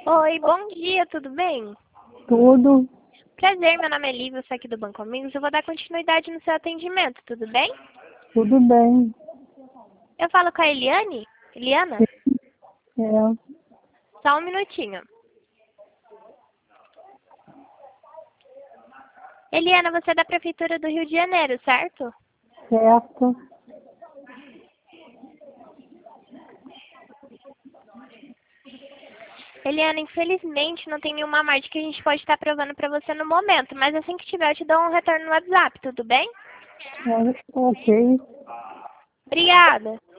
Oi, bom dia, tudo bem? Tudo, Prazer, meu nome é Lívia, sou aqui do Banco Amigos. Eu vou dar continuidade no seu atendimento, tudo bem? tudo bem. Eu falo com a Eliane? Eliana? É, Só um minutinho. Eliana, você é da Prefeitura do Rio de Janeiro, certo? certo. Eliana, infelizmente não tem nenhuma margem que a gente pode estar aprovando para você no momento, mas assim que tiver eu te dou um retorno no WhatsApp, tudo bem? Ok. Obrigada.